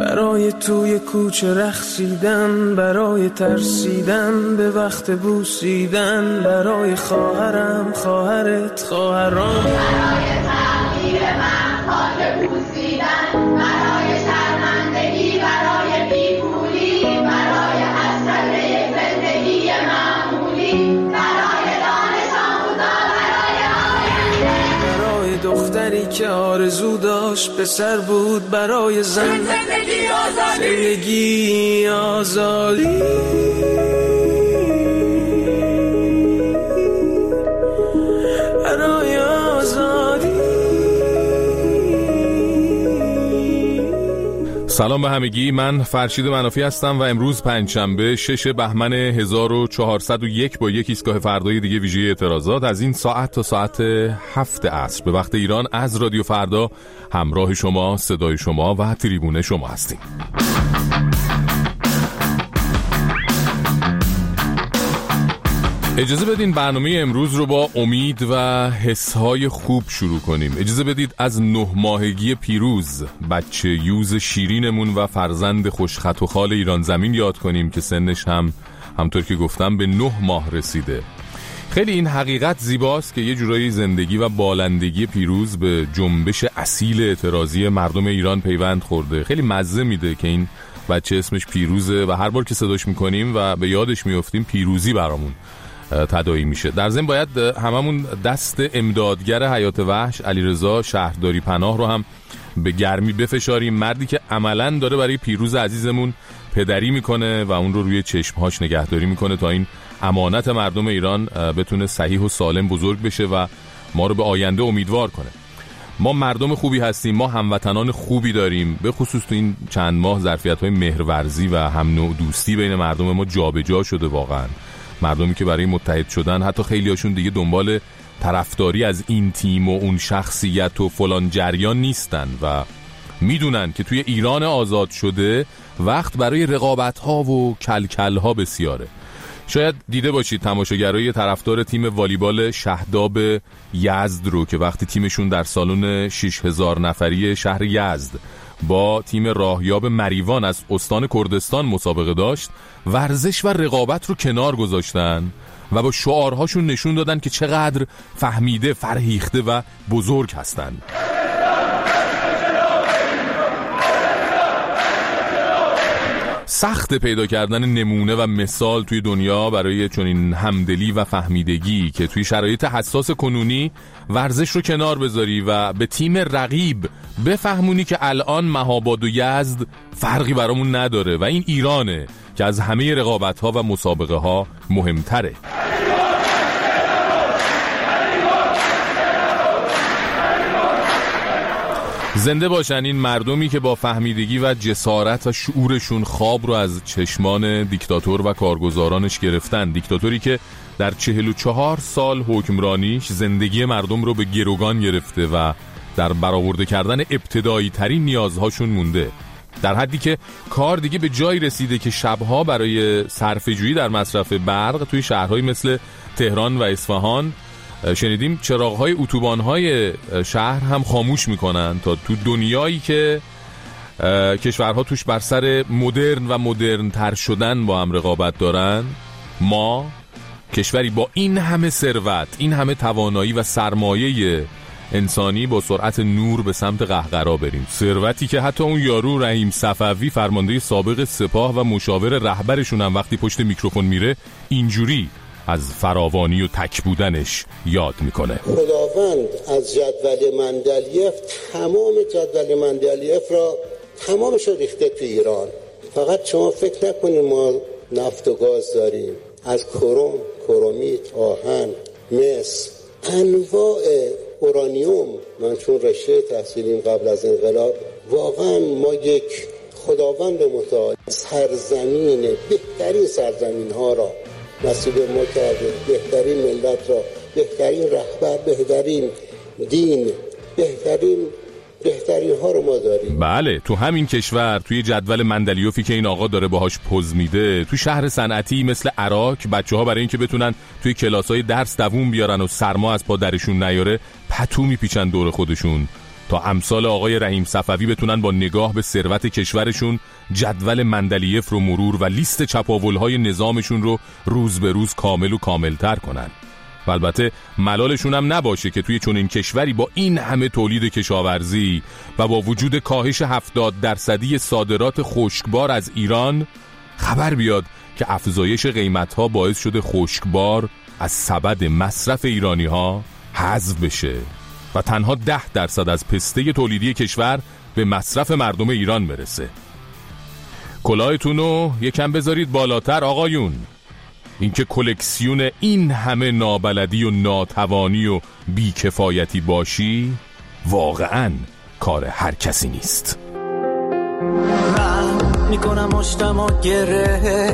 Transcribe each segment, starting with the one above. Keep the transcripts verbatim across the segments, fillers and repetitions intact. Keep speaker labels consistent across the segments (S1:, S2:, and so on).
S1: برای توی کوچه رقصیدن، برای ترسیدن به وقت بوسیدن، برای خواهرم خواهرت خواهرام،
S2: برای تغییر من خاک بوسیدن، برای شرمندگی، برای بیپولی، برای حسرت زندگی معمولی، برای دانش آموزا، برای آینده،
S1: برای دختری که آرزو داشت پسر بود، برای زن
S2: زندگی آزادی،
S1: زندگی آزادی. برای آزادی.
S3: سلام به همگی، من فرشید منافی هستم و امروز پنجشنبه شش بهمن هزار و چهارصد و یک با یک ایستگاه فردای دیگه ویژه اعتراضات از این ساعت تا ساعت هفت عصر به وقت ایران از رادیو فردا همراه شما، صدای شما و تریبون شما هستیم. اجازه بدین برنامه امروز رو با امید و حسهای خوب شروع کنیم. اجازه بدید از نه ماهگی پیروز، بچه یوز شیرینمون و فرزند خوشخط و خال ایران زمین یاد کنیم که سنش هم همطور که گفتم به نه ماه رسیده. خیلی این حقیقت زیباست که یه جورایی زندگی و بالندگی پیروز به جنبش اصیل اعتراضی مردم ایران پیوند خورده. خیلی مزه میده که این بچه اسمش پیروزه و هر بار که صداش میکنیم و به یادش میافتیم پیروزی برامون تداعی میشه. در ضمن باید هممون دست امدادگر حیات وحش علیرضا شهرداری پناه رو هم به گرمی بفشاریم. مردی که عملاً داره برای پیروز عزیزمون پدری میکنه و اون رو روی چشمهاش نگهداری میکنه تا این امانت مردم ایران بتونه صحیح و سالم بزرگ بشه و ما رو به آینده امیدوار کنه. ما مردم خوبی هستیم، ما هموطنان خوبی داریم، به خصوص تو این چند ماه ظرفیت‌های مهرورزی و هم نوع دوستی بین مردم ما جابجا شده. واقعاً مردمی که برای متحد شدن، حتی خیلی هاشون دیگه دنبال طرفداری از این تیم و اون شخصیت و فلان جریان نیستن و میدونن که توی ایران آزاد شده وقت برای رقابت‌ها و کلکل‌ها بسیاره. شاید دیده باشید تماشاگرای طرفدار تیم والیبال شهداب یزد رو که وقتی تیمشون در سالن شش هزار نفری شهر یزد با تیم راهیاب مریوان از استان کردستان مسابقه داشت، ورزش و رقابت رو کنار گذاشتن و با شعارهاشون نشون دادن که چقدر فهمیده، فرهیخته و بزرگ هستن. سخت پیدا کردن نمونه و مثال توی دنیا برای چنین همدلی و فهمیدگی که توی شرایط حساس کنونی ورزش رو کنار بذاری و به تیم رقیب بفهمونی که الان مهاباد و یزد فرقی برامون نداره و این ایرانه که از همه رقابت‌ها و مسابقه ها مهمتره. زنده باشن این مردمی که با فهمیدگی و جسارت و شعورشون خواب رو از چشمان دیکتاتور و کارگزارانش گرفتن. دیکتاتوری که در چهل و چهار سال حکمرانیش زندگی مردم رو به گروگان گرفته و در برآورده کردن ابتدایی ترین نیازهاشون مونده، در حدی که کار دیگه به جایی رسیده که شبها برای صرفه‌جویی در مصرف برق توی شهرهای مثل تهران و اصفهان شنیدیم چراغ‌های اتوبان‌های شهر هم خاموش میکنن تا تو دنیایی که کشورها توش بر سر مدرن و مدرن تر شدن با هم رقابت دارن، ما کشوری با این همه ثروت، این همه توانایی و سرمایه انسانی با سرعت نور به سمت قهقرا بریم. ثروتی که حتی اون یارو رحیم صفوی فرمانده سابق سپاه و مشاور رهبرشون هم وقتی پشت میکروفون میره اینجوری از فراوانی و تک بودنش یاد میکنه.
S4: خداوند از جدول مندلیف تمام جدول مندلیف را تمامش رو ریخته تو ایران. فقط شما فکر نکنید ما نفت و گاز داریم، از کروم، کرومیت، آهن، مس، انواع اورانیوم. من چون رشته تحصیلیم قبل از انقلاب، واقعا ما یک خداوند متعال سرزمین، بهترین سرزمین ها را نصیب ما کرده، بهترین ملت را، بهترین رهبر، بهترین دین، بهترین بهترین ها رو ما داریم.
S3: بله، تو همین کشور، توی جدول مندلیوفی که این آقا داره باهاش پوز میده، تو شهر صنعتی مثل عراق، بچه‌ها برای اینکه بتونن توی کلاس‌های درس دووم بیارن و سرما از پا درشون نیاره، پتو میپیچن دور خودشون تا امثال آقای رحیم صفوی بتونن با نگاه به ثروت کشورشون جدول مندلیف رو مرور و لیست چپاولهای نظامشون رو روز به روز کامل و کاملتر کنن. و البته ملالشون هم نباشه که توی چنین کشوری با این همه تولید کشاورزی و با وجود کاهش هفتاد درصدی صادرات خشکبار از ایران خبر بیاد که افزایش قیمت‌ها باعث شده خشکبار از سبد مصرف ایرانی‌ها حذف بشه و تنها ده درصد از پسته تولیدی کشور به مصرف مردم ایران برسه. کلاهتون رو یکم بذارید بالاتر آقایون. اینکه کلکسیون این همه نابلدی و ناتوانی و بیکفایتی باشی واقعاً کار هر کسی نیست.
S1: من میکنم مشتم و گره،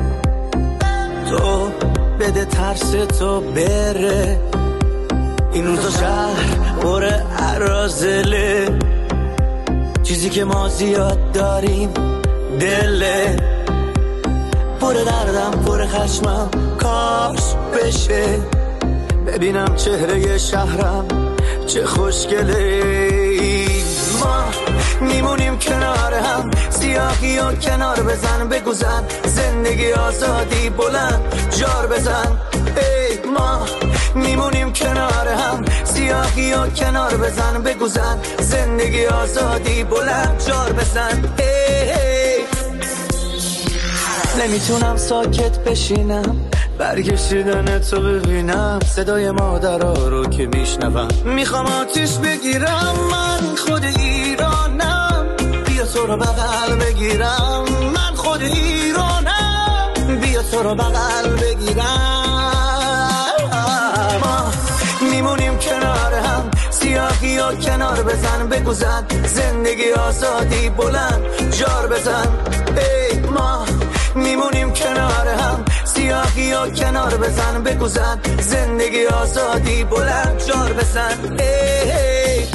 S1: تو بده ترس تو بره. این روزا شهر پر عرازله، چیزی که ما زیاد داریم دله. پر دردم پر خشمم کاش بشه، ببینم چهره شهرم چه خوشگله. ما میمونیم کنار هم، سیاهی و کنار بزن بگوزن، زندگی آزادی بلند جار بزن. ای ما میمونیم کنار هم، سیاهی و کنار بزن بگوزن، زندگی آزادی بلند جار بزن. ای ای نمیتونم ساکت بشینم، برگشیدن تو ببینم، صدای مادرها رو که میشنوم میخوام آتیش بگیرم. من خود ایرانم، بیا تو رو بغل بگیرم. من خود ایرانم، بیا تو رو بغل بگیرم. ما میمونیم کنار هم، سیاهی و کنار بزن بگوزن، زندگی آزادی بلند جار بزن. ای ما میمونیم کنار هم، سیاهی و کنار بزن بگوزن، زندگی آزادی بلند جار بزن. ای ای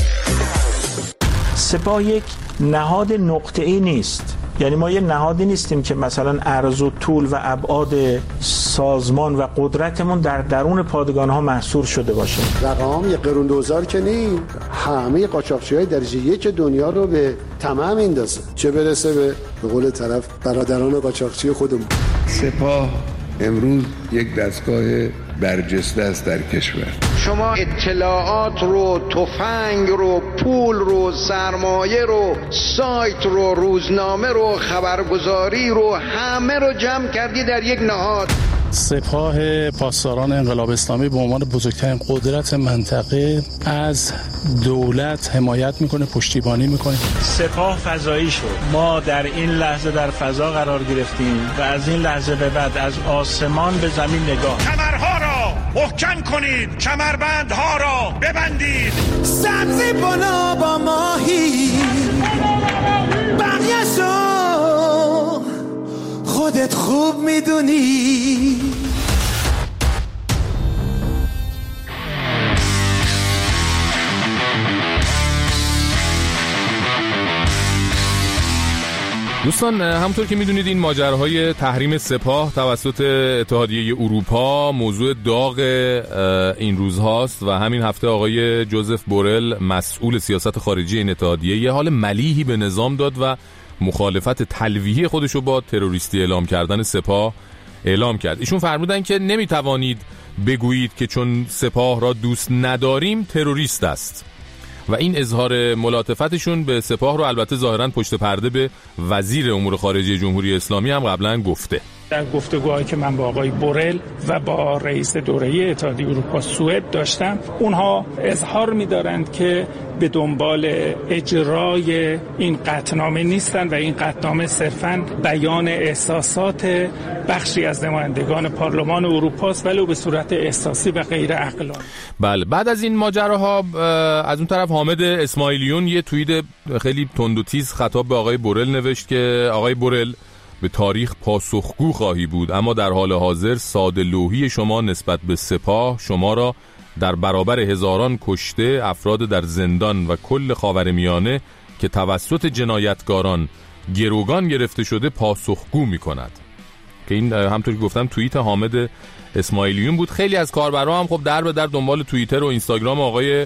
S5: سپاه یک نهاد نقطه‌ای نیست، یعنی ما یه نهادی نیستیم که مثلا عرض و طول و ابعاد سازمان و قدرتمون در درون پادگان ها محصور شده باشه.
S6: رقم یه قرون دوزار که نیم، همه قاچاقچی‌های درجه یک دنیا رو به تمام میندازه، چه برسه به به قول طرف برادران قاچاقچی خودمون.
S7: سپاه امروز یک دستگاه برجسته است در کشور.
S8: شما اطلاعات رو، تفنگ رو، پول رو، سرمایه رو، سایت رو، روزنامه رو، خبرگزاری رو، همه رو جمع کردی در یک نهاد.
S9: سپاه پاسداران انقلاب اسلامی به عنوان بزرگترین قدرت منطقه از دولت حمایت میکنه، پشتیبانی میکنه.
S10: سپاه فضایی شد. ما در این لحظه در فضا قرار گرفتیم و از این لحظه به بعد از آسمان به زمین نگاه.
S11: کمرها را محکم کنید، کمربندها را ببندید.
S1: سبزی بالا با ماهی، بقیه‌شو خودت خوب میدونی.
S3: دوستان همونطور که میدونید این ماجراهای تحریم سپاه توسط اتحادیه اروپا موضوع داغ این روزهاست و همین هفته آقای جوزف بورل مسئول سیاست خارجی این اتحادیه یه حال ملیحی به نظام داد و مخالفت تلویحی خودشو با تروریستی اعلام کردن سپاه اعلام کرد. ایشون فرمودن که نمیتوانید بگویید که چون سپاه را دوست نداریم تروریست است و این اظهار ملاطفتشون به سپاه رو البته ظاهراً پشت پرده به وزیر امور خارجه جمهوری اسلامی هم قبلا گفته.
S9: در گفتگوهایی که من با آقای بورل و با رئیس دوره اتحادیه اروپا سوئد داشتم، اونها اظهار می‌دارند که به دنبال اجرای این قطعنامه نیستن و این قطعنامه صرفاً بیان احساسات بخشی از نمایندگان پارلمان اروپا است، ولی به صورت احساسی و غیر عقلانی.
S3: بله، بعد از این ماجراها از اون طرف حامد اسماعیلیون یه توییت خیلی تند و تیز خطاب به آقای بورل نوشت که آقای بورل به تاریخ پاسخگو خواهی بود، اما در حال حاضر ساده لوحی شما نسبت به سپاه شما را در برابر هزاران کشته، افراد در زندان و کل خاورمیانه که توسط جنایتکاران گروگان گرفته شده پاسخگو می کند. که این همطور که گفتم توییت حامد اسماعیلیون بود. خیلی از کاربرا هم خب در به در دنبال توییتر و اینستاگرام آقای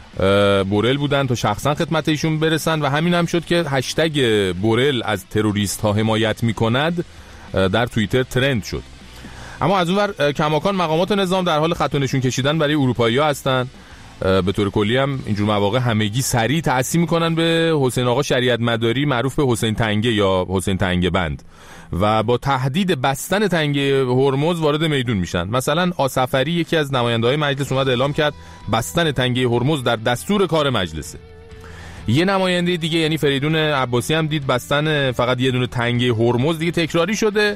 S3: بورل بودن تا شخصا خدمت ایشون برسن و همین هم شد که هشتگ بورل از تروریست ها حمایت میکند در توییتر ترند شد. اما از اونور کماکان مقامات نظام در حال خط و نشون کشیدن برای اروپایی‌ها هستن. به طور کلی هم اینجور مواقع همگی سریع تأثیر میکنن به حسین آقا شریعت مداری معروف به حسین تنگه یا حسین تنگه بند و با تهدید بستن تنگه هرمز وارد میدون میشن. مثلا آصفری یکی از نماینده‌های مجلس اومد اعلام کرد بستن تنگه هرمز در دستور کار مجلسه. یه نماینده دیگه یعنی فریدون عباسی هم دید بستن فقط یه دونه تنگه هرمز دیگه تکراری شده،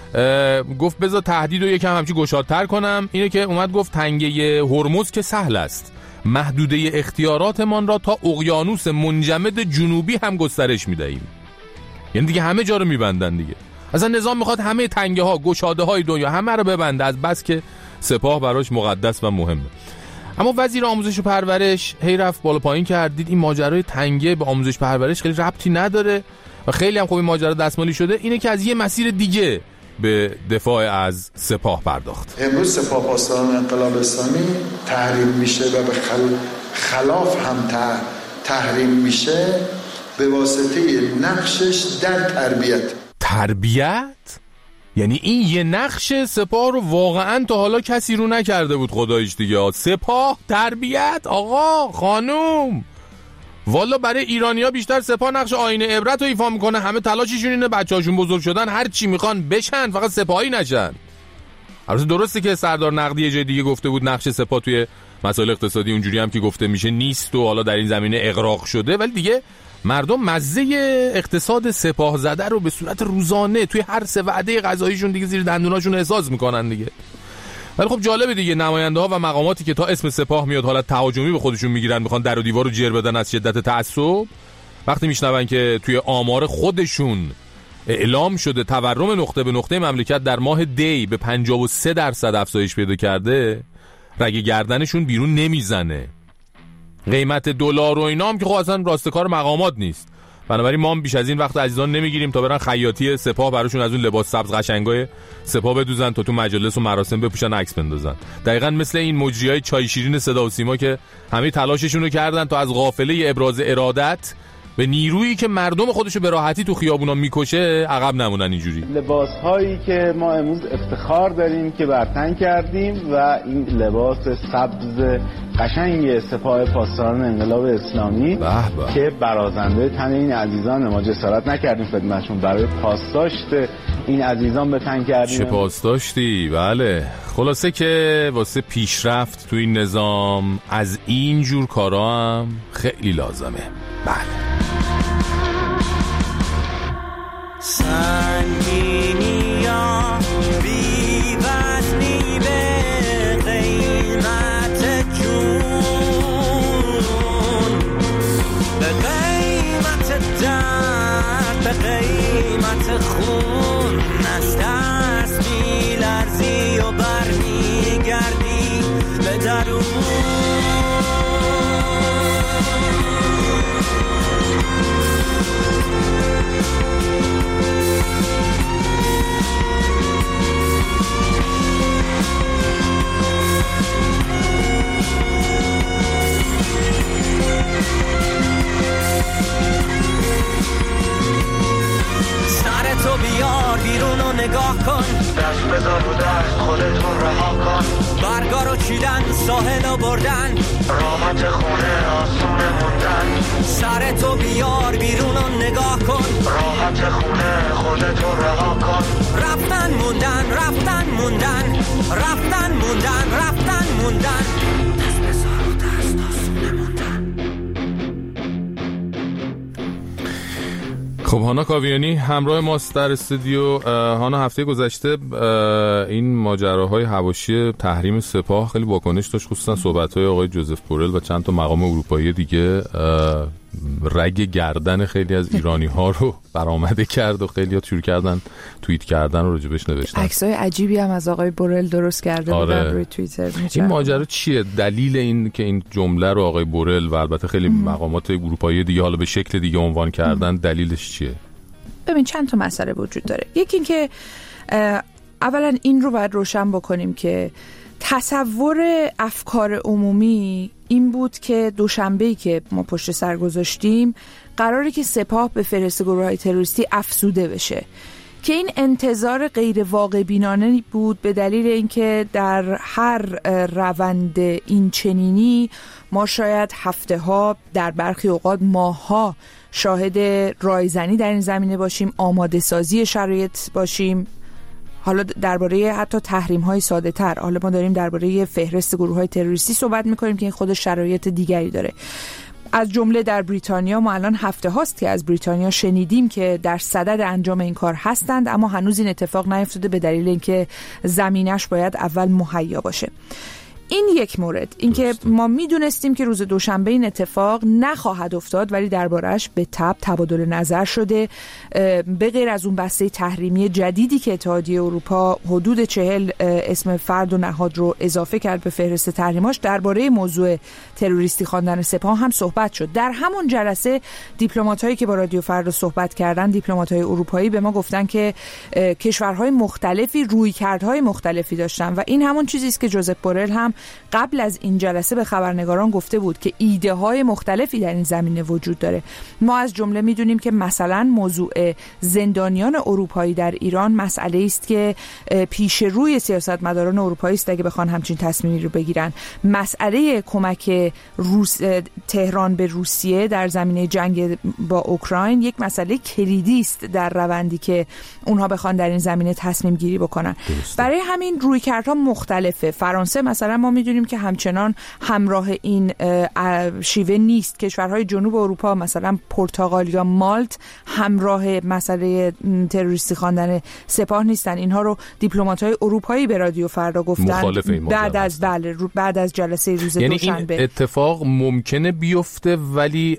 S3: گفت بذار تهدید رو یکم همچی گشادتر کنم. اینه که اومد گفت تنگه هرمز که سهل است، محدوده اختیاراتمان را تا اقیانوس منجمد جنوبی هم گسترش میدهیم. یعنی دیگه همه جا رو میبندن دیگه. اصلا نظام میخواد همه تنگه ها گشاده های دنیا همه رو ببنده، از بس که سپاه براش مقدس و مهمه. اما وزیر آموزش و پرورش هی رفت بالا پایین کرد، دید این ماجرای تنگه به آموزش پرورش خیلی ربطی نداره و خیلی هم خوب این ماجرا دستمالی شده. اینه که از یه مسیر دیگه به دفاع از سپاه پرداخت.
S12: امروز سپاه پاسداران انقلاب اسلامی تحریم میشه و به خل... خلاف هم ت... تحریم میشه به واسطه نقشش در تربیت.
S3: تربیت؟ یعنی این یه نقش سپاه رو واقعا تا حالا کسی رو نکرده بود خداییش دیگه. سپاه تربیت آقا خانوم، والا برای ایرانی‌ها بیشتر سپاه نقش آینه عبرت رو ایفا میکنه. همه تلاششون اینه بچه‌هاشون بزرگ شدن هر چی میخوان بشن، فقط سپاهی نشن. البته درسته که سردار نقدی یه جای دیگه گفته بود نقش سپاه توی مسائل اقتصادی اونجوری هم که گفته میشه نیست و حالا در این زمینه اغراق شده، ولی دیگه مردم مزه اقتصاد سپاه زده رو به صورت روزانه توی هر سه وعده غذاییشون دیگه زیر دندوناشون احساس میکنن دیگه. ولی خب جالبه دیگه، نماینده ها و مقاماتی که تا اسم سپاه میاد حالت تهاجمی به خودشون میگیرن، میخوان در و دیوار رو جر بدن از شدت تعصب، وقتی میشنون که توی آمار خودشون اعلام شده تورم نقطه به نقطه مملکت در ماه دی به پنجاه و سه درصد افزایش پیدا کرده، رگ گردنشون بیرون نمیزنه. قیمت دلار و اینا هم که خب اصلا راستکار مقامات نیست. بنابراین ما هم بیش از این وقت عزیزان نمیگیریم تا برن خیاطی سپاه براشون از اون لباس سبز قشنگای سپاه بدوزن تا تو مجالس و مراسم بپوشن عکس بندازن. دقیقاً مثل این مجریای چای شیرین صدا و سیما که همه تلاششون رو کردن تا از قافله ابراز ارادت به نیرویی که مردم خودشو به راحتی تو خیابونا میکشه عقب نمونن. اینجوری
S13: لباس هایی که ما امروز افتخار داریم که بر تن کردیم و این لباس سبز قشنگ سپاه پاسداران انقلاب اسلامی بحبه. که برازنده تن این عزیزان ما جسارت نکردیم خدمتشون برای پاسداشت این عزیزان به تن کردیم.
S3: چه پاسداشتی؟ بله. خلاصه که واسه پیشرفت تو این نظام از این جور کارا هم خیلی لازمه. بله.
S1: سنگینی یا بی وزنی به قیمت جون، به قیمت درد، به قیمت خون، از دست می لرزی و بر می گردی به درون. تو بیار بیرون و نگاه کن، دست بذار رو دست خودتون رها کن، برگا رو چیدن ساحل رو بردن، راحت خونه آسونه موندن. سر تو بیار بیرون و نگاه کن، راحت خونه خودتون رها کن. رفتن موندن رفتن موندن رفتن موندن رفتن موندن. دست بذار رو دست آسونه موندن.
S3: خب هانا کاویانی همراه ماست در استودیو. هانا، هفته گذشته این ماجراهای حواشی تحریم سپاه خیلی واکنش داشت، خصوصا صحبت‌های آقای جوزف بورل و چند تا مقام اروپایی دیگه رگ گردن خیلی از ایرانی‌ها رو برآمده کرد و خیلی‌ها شروع کردن توییت کردن و راجبش نوشتن.
S14: عکسای عجیبی هم از آقای بورل درست کرده
S3: آره.
S14: بودن روی توییتر.
S3: این ماجرا چیه؟ دلیل این که این جمله رو آقای بورل و البته خیلی ام. مقامات اروپایی دیگه حالا به شکل دیگه عنوان کردن، ام. دلیلش چیه؟
S14: ببین چند تا مسئله وجود داره. یکی این که اولا این رو باید روشن بکنیم که تصور افکار عمومی این بود که دوشنبه‌ای که ما پشت سر گذاشتیم قراره که سپاه به فهرست گروه‌های تروریستی افزوده بشه، که این انتظار غیر واقع بینانه بود به دلیل اینکه در هر روند این چنینی ما شاید هفته ها، در برخی اوقات ماه ها شاهد رایزنی در این زمینه باشیم، آماده سازی شرایط باشیم. حالا درباره حتی تحریم های ساده تر، حالا ما داریم درباره فهرست گروه های تروریستی صحبت میکنیم که این خود شرایط دیگری داره. از جمله در بریتانیا ما الان هفته هاست که از بریتانیا شنیدیم که در صدد انجام این کار هستند، اما هنوز این اتفاق نیفتاده به دلیل اینکه زمینش باید اول مهیا باشه. این یک مورد، اینکه ما میدونستیم که روز دوشنبه این اتفاق نخواهد افتاد، ولی درباره‌اش به تبع تبادل نظر شده. به غیر از اون بسته تحریمی جدیدی که اتحادیه اروپا حدود چهل اسم فرد و نهاد رو اضافه کرد به فهرست تحریماش، درباره موضوع تروریستی خواندن سپاه هم صحبت شد. در همون جلسه دیپلمات‌هایی که با رادیو فردا صحبت کردن، دیپلمات‌های اروپایی، به ما گفتن که کشورهای مختلفی رویکردهای مختلفی داشتن و این همون چیزی است که جوزپ بورل هم قبل از این جلسه به خبرنگاران گفته بود که ایده های مختلفی در این زمینه وجود داره. ما از جمله میدونیم که مثلا موضوع زندانیان اروپایی در ایران مسئله است که پیش روی سیاستمداران اروپایی است اگه بخوان همچین تصمیمی رو بگیرن. مسئله کمک روس تهران به روسیه در زمینه جنگ با اوکراین یک مسئله کلیدی است در روندی که اونها بخوان در این زمینه تصمیم گیری بکنن. درسته. برای همین رویکردها مختلفه. فرانسه مثلا ما میدونیم که همچنان همراه این شیوه نیست. کشورهای جنوب اروپا مثلا پرتغال یا مالت همراه مسئله تروریستی خواندن سپاه نیستن. اینها رو دیپلمات‌های اروپایی به رادیو فردا گفتن بعد از بله بعد از جلسه روز
S3: یعنی
S14: دوشنبه.
S3: این اتفاق ممکنه بیفته ولی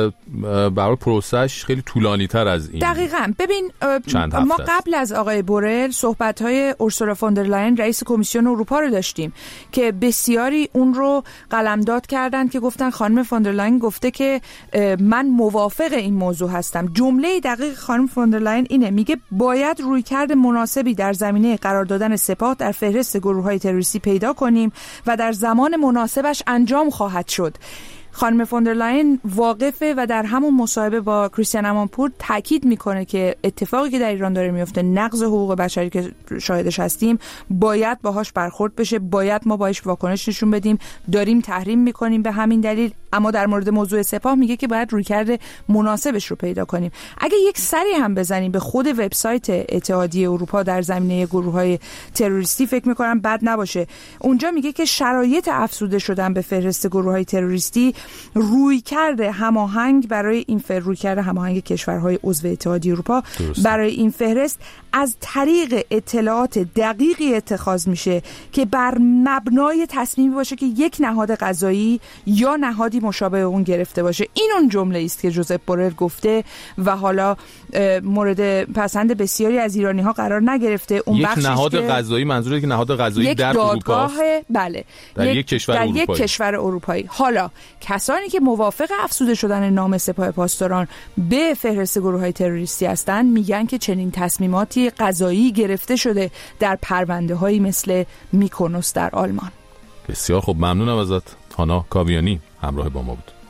S3: برای پروسش خیلی طولانی تر از این.
S14: دقیقاً. ببین ما قبل از آقای بورل صحبت‌های اورسولا فون در لاین رئیس کمیسیون اروپا رو داشتیم که بسیاری اون رو قلمداد کردن که گفتن خانم فون در لاین گفته که من موافق این موضوع هستم. جمله دقیق خانم فون در لاین اینه، میگه باید رویکرد مناسبی در زمینه قرار دادن سپاه در فهرست گروه‌های تروریستی پیدا کنیم و در زمان مناسبش انجام خواهد شد. خانم فون در لاین واقفه و در همون مصاحبه با کریستیان امانپور تاکید میکنه که اتفاقی که در ایران داره میفته، نقض حقوق بشری که شاهدش هستیم، باید باهاش برخورد بشه، باید ما باهاش واکنش نشون بدیم، داریم تحریم میکنیم به همین دلیل. اما در مورد موضوع سپاه میگه که باید رویکرد مناسبش رو پیدا کنیم. اگه یک سری هم بزنیم به خود وبسایت اتحادیه اروپا در زمینه گروه‌های تروریستی، فکر میکنم بد نباشه. اونجا میگه که شرایط افزوده شدن به فهرست گروه‌های تروریستی رویکرد هماهنگ برای این فهرست رویکرد هماهنگ کشورهای عضو اتحادیه اروپا درسته. برای این فهرست از طریق اطلاعات دقیقی اتخاذ میشه که بر مبنای تصمیمی باشه که یک نهاد قضایی یا نهادی مشابه اون گرفته باشه. این اون جمله است که جوزپ بورل گفته و حالا مورد پسند بسیاری از ایرانی ها قرار نگرفته. اون
S3: یک نهاد قضایی، منظوره که نهاد قضایی در اروپا،
S14: بله،
S3: در یک, یک کشور
S14: در
S3: اروپایی.
S14: یک کشور اروپایی. حالا کسانی که موافق افزوده شدن نام سپاه پاسداران به فهرست گروه‌های تروریستی هستند میگن که چنین تصمیماتی قضایی گرفته شده در پرونده‌هایی مثل میکونوس در آلمان.
S3: بسیار خوب، ممنونم ازت. هانا کاویانی همراه با ما بود.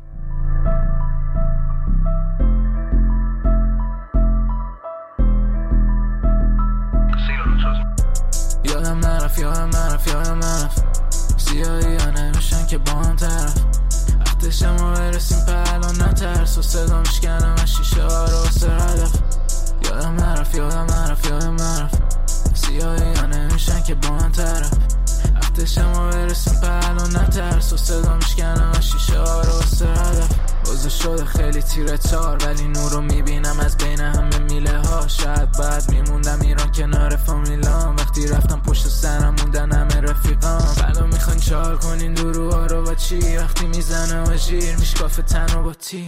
S15: یادم نرفت یادم نرفت یادم نرفت سیاهی ها نمیشن که با هم طرف وقتش ما برسیم پهلان نترس و صدا میشکنم از شیشه ها رو واسه هدف. یادم نرفت یادم نرفت یادم نرفت سیاهی ها نمیشن که با هم طرف وقتش ما برسیم پهلان نترس و صدا میشکنم از شیشه ها رو واسه هدف. روزه شده خیلی تیره تار ولی نور رو میبینم از بین همه میله ها. شاید بعد میموندم ایران کنار فامیلام، وقتی رفتم پشت سرم موندن همه رفیقام. بلا میخوان چار کنین دروها رو با چی، وقتی میزنه و جیر میشکافه تن و با تیر.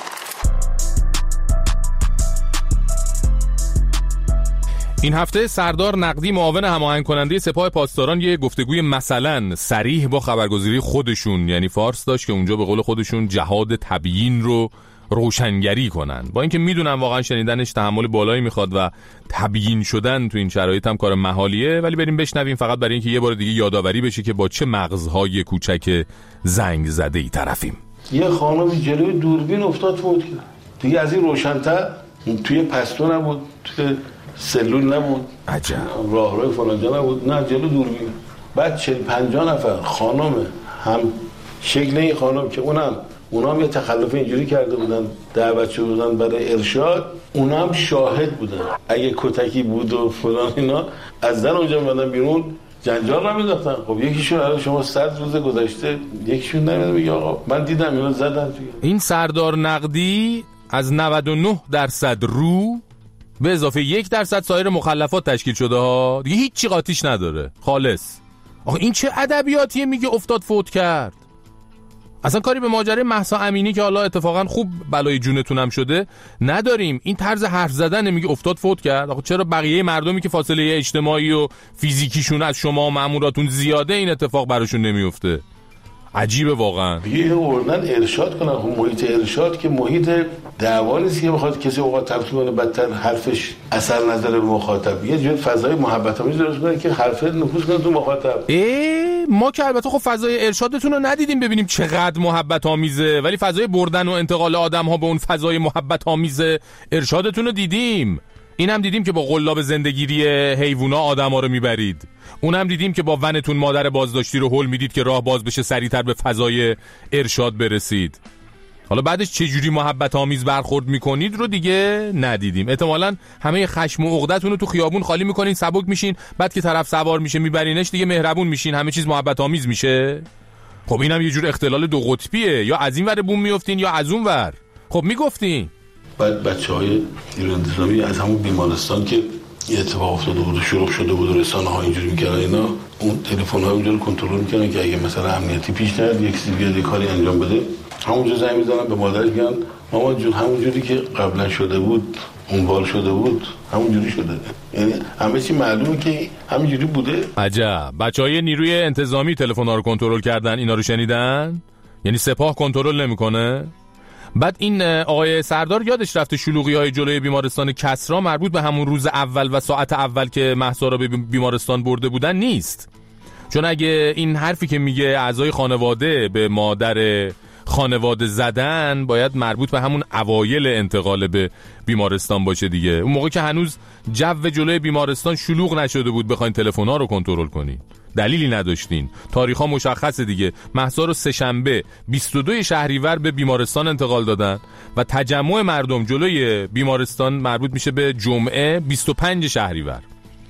S3: این هفته سردار نقدی معاون هماهنگ کننده سپاه پاسداران یه گفتگوی مثلا صریح با خبرگزاری خودشون یعنی فارس داشت که اونجا به قول خودشون جهاد تبیین رو روشنگری کنن، با اینکه میدونم واقعا شنیدنش تحمل بالایی میخواد و تبیین شدن تو این شرایط هم کار محالیه، ولی بریم بشنویم فقط برای اینکه یه بار دیگه یادآوری بشه که با چه مغزهای کوچک زنگ زده ای طرفیم.
S16: یه خانمی جلوی دوربین افتاد فوت کرد. دیگه از این روشن‌تر توی پستو نبود، توی سلول نبود،
S3: عجب
S16: راهروی فلانجا نبود، نه جلو دوربین. بعد چهل پنجاه نفر خانم هم شکل این خانم که اونم اونام یه تخلف اینجوری کرده بودن، دعوت شده بودن برای ارشاد، اونام شاهد بودن. اگه کتکی بود و فلان اینا از در اونجا اومدن بیرون جنجال را می‌انداختن. خب یکیشون الان شما صد روز گذشته یکیشون نمیاد میگه آقا من دیدم اینو زدن دیگه.
S3: این سردار نقدی از نود و نه درصد رو به اضافه یک درصد سایر مخلفات تشکیل شده ها، دیگه هیچ چی قاطیش نداره، خالص. آخه این چه ادبیاتیه میگه افتاد فوت کرد؟ اصلا کاری به ماجرای مهسا امینی که حالا اتفاقا خوب بلای جونتونم شده نداریم. این طرز حرف زدن میگه افتاد فوت کرد. آخه چرا بقیه مردمی که فاصله اجتماعی و فیزیکیشون از شما و ماموراتون زیاده این اتفاق براشون نمیفته؟ عجیبه واقعا.
S16: یه اوردن ارشاد کنن. خب محیط ارشاد که محیط دعوا نیست که بخواد کسی اوقات تلخی کنه بدتر حرفش اثر نظر به مخاطب. یه جور فضای محبت آمیز درست کنه که حرفت نفوذ کنه تو مخاطب.
S3: اه ما که البته خب فضای ارشادتون رو ندیدیم ببینیم چقدر محبت آمیزه، ولی فضای بردن و انتقال آدم ها به اون فضای محبت آمیز ارشادتون رو دیدیم. این هم دیدیم که با قلاب زندگیری حیوونا آدما رو میبرید. اون هم دیدیم که با ونتون مادر بازداشتی رو هول میدید که راه باز بشه سریعتر به فضای ارشاد برسید. حالا بعدش چه جوری محبت آمیز برخورد میکنید رو دیگه ندیدیم. احتمالاً همه خشم و عقدتون رو تو خیابون خالی میکنین، سبک میشین، بعد که طرف سوار میشه میبرینش دیگه مهربون میشین، همه چیز محبت آمیز میشه. خب اینم یه جور اختلال دو قطبیه، یا از این ور بوم میافتین یا از اون ور. خب میگفتین
S16: بعد بچهای نیروی انتظامی از همون بیمارستان که یه اتفاق افتاده بود و شروع شده بود و رسانه ها اینجوری میکردن، اینا اون تلفن ها اونجا رو کنترل میکردن که اگه مثلا امنیتی پیش نیاد یک چیزی بیاد کاری انجام بده، همونجا زنگ میزنن به مادرش میگن مامان جون همونجوری که قبلا شده بود اون بار شده بود همونجوری شده. یعنی همه چی معلومه که همینجوری بوده.
S3: عجب. بچهای نیروی انتظامی تلفن ها رو کنترل کردن، اینا رو شنیدن؟ یعنی سپاه کنترل نمیکنه؟ بعد این آقای سردار یادش رفته شلوغی‌های جلوی بیمارستان کسری مربوط به همون روز اول و ساعت اول که مهسا رو به بیمارستان برده بودن نیست. چون اگه این حرفی که میگه اعضای خانواده به مادر خانواده زدن باید مربوط به همون اوایل انتقال به بیمارستان باشه دیگه. اون موقع که هنوز جو جلوی بیمارستان شلوغ نشده بود بخواین تلفن‌ها رو کنترل کنین. دلیلی نداشتین. تاریخ‌ها مشخصه دیگه. مهسا رو سه شنبه بیست و دو شهریور به بیمارستان انتقال دادن و تجمع مردم جلوی بیمارستان مربوط میشه به جمعه بیست و پنج شهریور.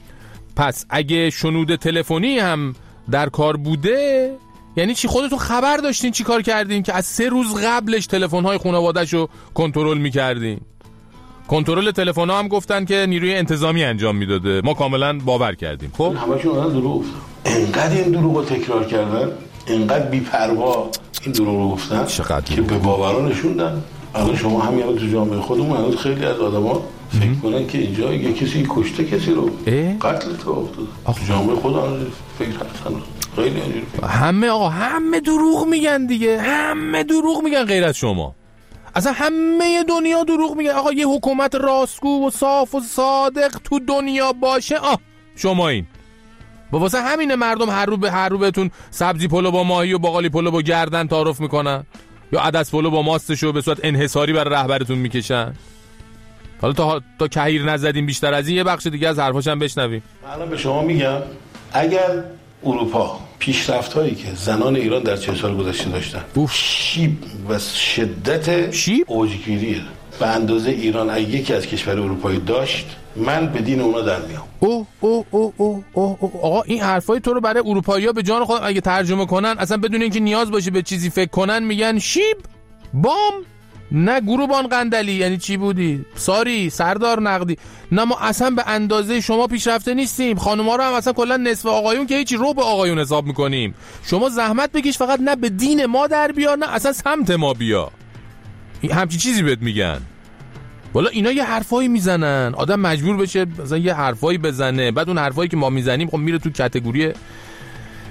S3: پس اگه شنود تلفنی هم در کار بوده یعنی چی؟ خودتون خبر داشتین چی کار کردین که از سه روز قبلش تلفن‌های خانواده‌شو کنترل می‌کردین؟ کنترل تلفن‌ها هم گفتن که نیروی انتظامی انجام میداده. ما کاملا باور کردیم. خب
S16: همشون اون دروغ گفتن. انقدر این دروغو تکرار کردن، انقدر بی‌پروا این دروغو گفتن که به باورا نشوندن. الان شما همین الان تو جامعه خودمون هنوز خیلی از آدما فکر کنن که اینجا یه کسی کشته کسی رو قتل تو افتاد. تو جامعه خودمون فکر هستن. خیلی اینجوری.
S3: همه آقا همه دروغ میگن دیگه. همه دروغ میگن غیر از شما. اصلا همه دنیا دروغ میگن. آقا یه حکومت راستگو و صاف و صادق تو دنیا باشه آه شما این با واسه همینه مردم هر رو به هر رو بهتون سبزی پلو با ماهی و باقالی پلو با گردن تعارف میکنن یا عدس پلو با ماستشو به صورت انحصاری برای رهبرتون میکشن. حالا تا تا کهیر نزدیم بیشتر از این یه بخش دیگه از حرفاش هم بشنویم.
S16: الان به شما میگم اگر اروپا پیشرفت‌هایی که زنان ایران در چه سال گذشته داشتن شیب و شدت اوجگیری به اندازه ایران اگه یکی از کشور اروپایی داشت من به دین اونا در میام.
S3: اوه اوه اوه اوه اوه آقا این حرفای تو رو برای اروپایی‌ها به جان خودم اگه ترجمه کنن اصلا بدون اینکه نیاز باشه به چیزی فکر کنن میگن شیب بام نه گروبان قندلی. یعنی چی بودی؟ ساری سردار نقدی. نه ما اصلا به اندازه شما پیشرفته نیستیم. خانوما رو هم اصلا کلا نصف آقایون که هیچی رو به آقایون حساب میکنیم. شما زحمت بکش فقط نه به دین ما در بیا نه اصلا سمت ما بیا. همچین چیزی بهت میگن. والا اینا یه حرفایی میزنن آدم مجبور بشه مثلا یه حرفایی بزنه بعد اون حرفایی که ما میزنیم خب میره تو کاتگوری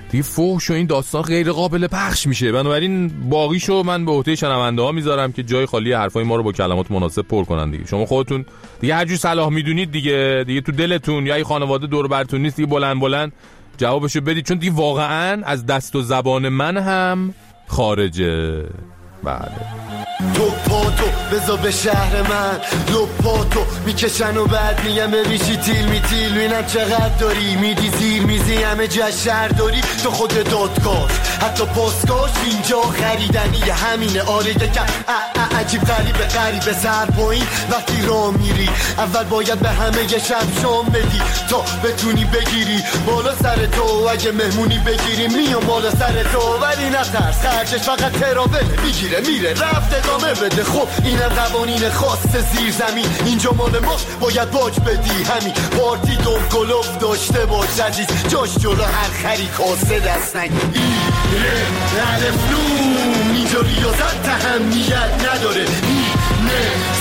S3: دیگه فحش و این داستان غیر قابل پخش میشه. بنابراین باقیشو من به عهده شنونده ها میذارم که جای خالی حرفای ما رو با کلمات مناسب پر کنن دیگه. شما خودتون دیگه هر جور صلاح میدونید دیگه دیگه تو دلتون یا ای خانواده دور برتون نیست دیگه بلند بلند جوابشو بدید، چون دیگه واقعا از دست و زبان من هم خارجه. بله
S1: تو پاتو بذار به شهر من، دو پاتو میکشن و بعد میگم ببیشی تیل می تیل بینم چقدر داری میدی زیر میزی همه جا شهر داری تو خود دادگاه حتی پاسگاش اینجا خریدنیه همینه. آره یکم عجیب غریبه غریبه سر پایین وقتی راه میری اول باید به همه یه شب شام بدی تا بتونی بگیری بالا سر تو. اگه مهمونی بگیری میام بالا سر تو ولی نترس خرجش فقط ترابله میگیره میره رفت ادامه بده. خب اینم قوانین خاص زیر زمین اینجا مال ماست باید باج بدی همین پارتی دور گلوف داشته باش عزیز جاش جلو هر خری کاسه دست نگی. ایره الف نون اینجا ریاضت اهمیت نداره اینه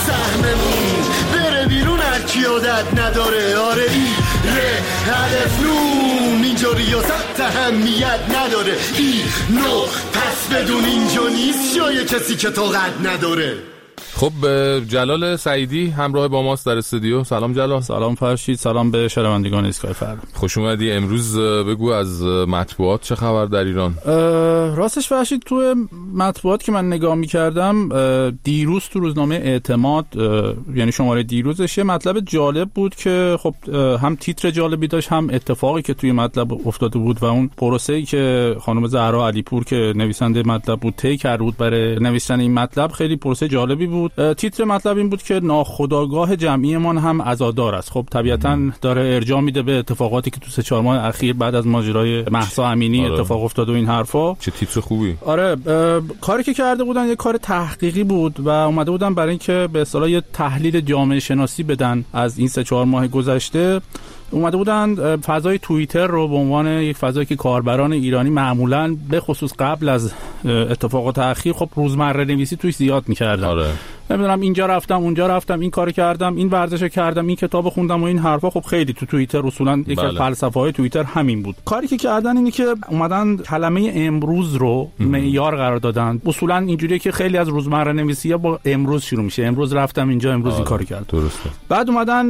S1: سهممون بره بیرون هر کی عادت نداره. آره ایره الف نون اینجا ریاضت اهمیت نداره اینو پس بدون اینجا نیست جای کسی که طاقت نداره.
S3: خب جلال سعیدی همراه با ماست در استودیو. سلام جلال.
S17: سلام فرشید، سلام به شنوندگان اسکای فردا.
S3: خوش اومدی. امروز بگو از مطبوعات چه خبر در ایران؟
S17: راستش فرشید تو مطبوعات که من نگاه می‌کردم دیروز تو روزنامه اعتماد یعنی شماره دیروزش یه مطلب جالب بود که خب هم تیتر جالبی داشت هم اتفاقی که توی مطلب افتاده بود و اون پروسه‌ای که خانم زهرا علیپور که نویسنده مطلب بود طی کرده بود برای نوشتن این مطلب خیلی پروسه جالبی بود. تیتر مطلب این بود که ناخودآگاه جمعیمان هم عزادار است. خب طبیعتاً داره ارجاع میده به اتفاقاتی که تو سه چهار ماه اخیر بعد از ماجرای مهسا امینی آره. اتفاق افتاد و این حرفا.
S3: چه تیتر خوبی.
S17: آره کاری که کرده بودن یه کار تحقیقی بود و اومده بودن برای اینکه به اصطلاح یه تحلیل جامعه شناسی بدن از این سه چهار ماه گذشته. اومده بودن فضای توییتر رو به عنوان یک فضایی که کاربران ایرانی معمولاً به خصوص قبل از اتفاقات اخیر خب روزمره نویسی توش زیاد می‌کردن. آره. نمیدونم اینجا رفتم اونجا رفتم این کارو کردم این ورزشو کردم این کتابو خوندم و این حرفا خب خیلی تو توییتر اصولاً یک از فلسفه‌های توییتر همین بود. کاری که کردن اینه که اومدن کلمه امروز رو معیار قرار دادن. اصولاً اینجوریه که خیلی از روزمره نویسی‌ها با امروز شروع میشه. امروز رفتم اینجا امروز آره. این کارو کردم.
S3: درسته.
S17: بعد اومدن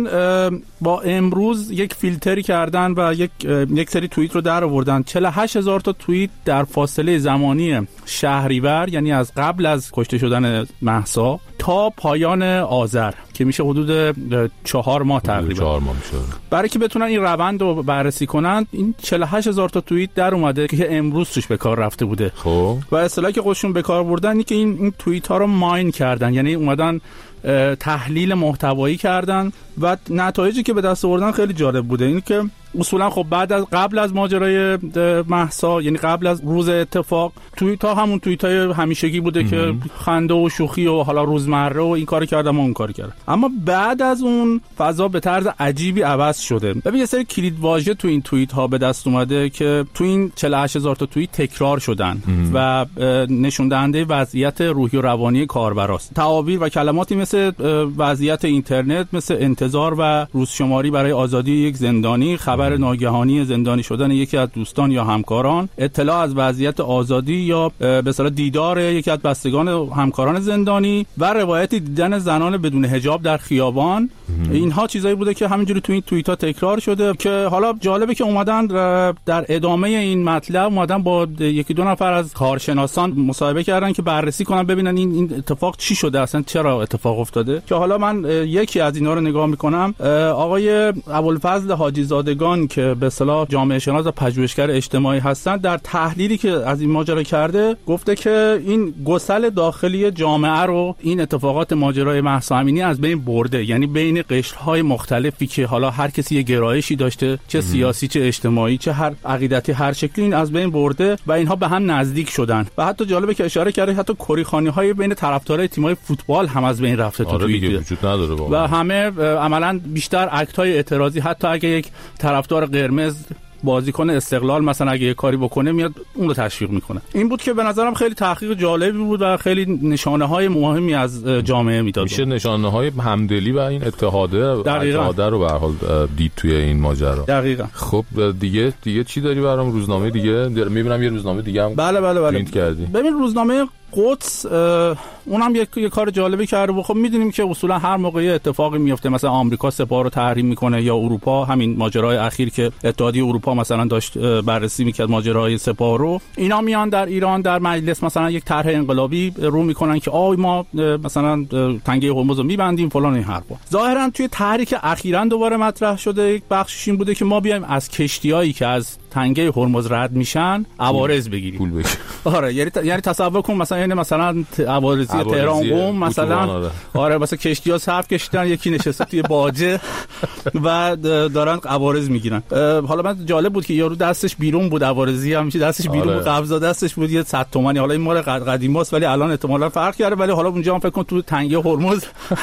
S17: با امروز یک فیلتری کردن و یک یک سری توییت رو در آوردن. چهل و هشت هزار تا توییت در فاصله زمانی شهریور یعنی از قبل از کشته شدن مهسا تا پایان آذر که میشه حدود چهار ماه تقریبا.
S3: چهار ماه میشه.
S17: برای که بتونن این روند رو بررسی کنن این چهل و هشت هزار تا توییت در اومده که امروز توش به کار رفته بوده.
S3: خب
S17: و اصطلاحی که خودشون به کار بردن اینه که این این توییت ها رو ماین کردن، یعنی اومدن تحلیل محتوایی کردن و نتایجی که به دست آوردن خیلی جالب بوده. این که اصولا خب بعد از قبل از ماجرای مهسا یعنی قبل از روز اتفاق توییت ها همون توییت های همیشگی بوده مم. که خنده و شوخی و حالا روزمره و این کارو کردم و اون کارو کردم. اما بعد از اون فضا به طرز عجیبی عوض شده. ببین یه سری کلید واژه تو این توییت ها به دست اومده که تو این چهل و هشت هزار تا توییت تکرار شدن مم. و نشون دهنده وضعیت روحی و روانی کاربراست. تعابیر و کلماتی مثل وضعیت اینترنت، مثل انتظار و روزشماری برای آزادی یک زندانی، خبر ناگهانی زندانی شدن یکی از دوستان یا همکاران، اطلاع از وضعیت آزادی یا به اصطلاح دیدار یکی از بستگان همکاران زندانی و روایت دیدن زنان بدون حجاب در خیابان. اینها چیزایی بوده که همینجوری تو این توییت ها تکرار شده که حالا جالبه که اومدن در ادامه این مطلب اومدن با یکی دو نفر از کارشناسان مصاحبه کردن که بررسی کنن ببینن این این اتفاق چی شده، اصلا چرا اتفاق افتاده. که حالا من یکی از اینا رو نگاه میکنم. آقای ابوالفضل حاجی زادگان که به اصطلاح جامعه شناس و پژوهشگر اجتماعی هستن در تحلیلی که از این ماجرا کرده گفته که این گسل داخلی جامعه رو این اتفاقات ماجرای مهسا امینی از بین برده، یعنی بین قشرهای مختلفی که حالا هر کسی یه گرایشی داشته چه سیاسی چه اجتماعی چه هر عقیدتی هر شکلی این از بین برده و اینها به هم نزدیک شدن و حتی جالبه که اشاره کرده حتی کریخانی‌های بین طرفدارای تیم‌های فوتبال هم از بین رفته تو
S3: آره دیگه وجود نداره واقعا.
S17: و همه عملاً بیشتر اکت‌های اعتراضی حتی اگه یک طرفدار قرمز بازیکن استقلال مثلا اگه یه کاری بکنه میاد اون رو تشویق میکنه. این بود که به نظرم خیلی تحقیق جالبی بود و خیلی نشانه‌های مهمی از جامعه میداد.
S3: میشه نشانه‌های همدلی و این اتحاده اتحاده رو به هر حال دید توی این ماجرا.
S17: دقیقاً.
S3: خب دیگه دیگه چی داری برام؟ روزنامه دیگه میبینم یه روزنامه دیگه هم
S17: بله بله بله
S3: پرینت کردی.
S17: ببین روزنامه قدس اونم یک یه کار جالبی کرده و خب میدونیم که اصولا هر موقع اتفاقی میفته مثلا آمریکا سپاه رو تحریم میکنه یا اروپا، همین ماجرای اخیر که اتحادیه اروپا مثلا داشت بررسی میکرد ماجرای سپاه رو، اینا میان در ایران در مجلس مثلا یک طرح انقلابی رو میکنن که آی ما مثلا تنگه هرمز رو میبندیم فلان این حرفا. ظاهرا توی طرحی که اخیراً دوباره مطرح شده یک بخشش این بوده که ما بیایم از کشتیایی که از تنگه هرمز رد میشن عوارض بگیریم.
S3: پول بگیر.
S17: آره یعنی یعنی تصور کن مثلا یعنی مثلا عوارضی تهران قم مثلا آره مثلا کشتی‌ها صف کشیدن یکی نشسته توی باجه و دارن عوارض میگیرن. حالا من جالب بود که یارو دستش بیرون بود، عوارضی هم میشه دستش بیرون بود، قبضا دستش بود یه صد تومانی. حالا این مال قدیماست ولی الان احتمالاً فرق کرده، ولی حالا اونجا هم فکر کن تو تنگه هرمز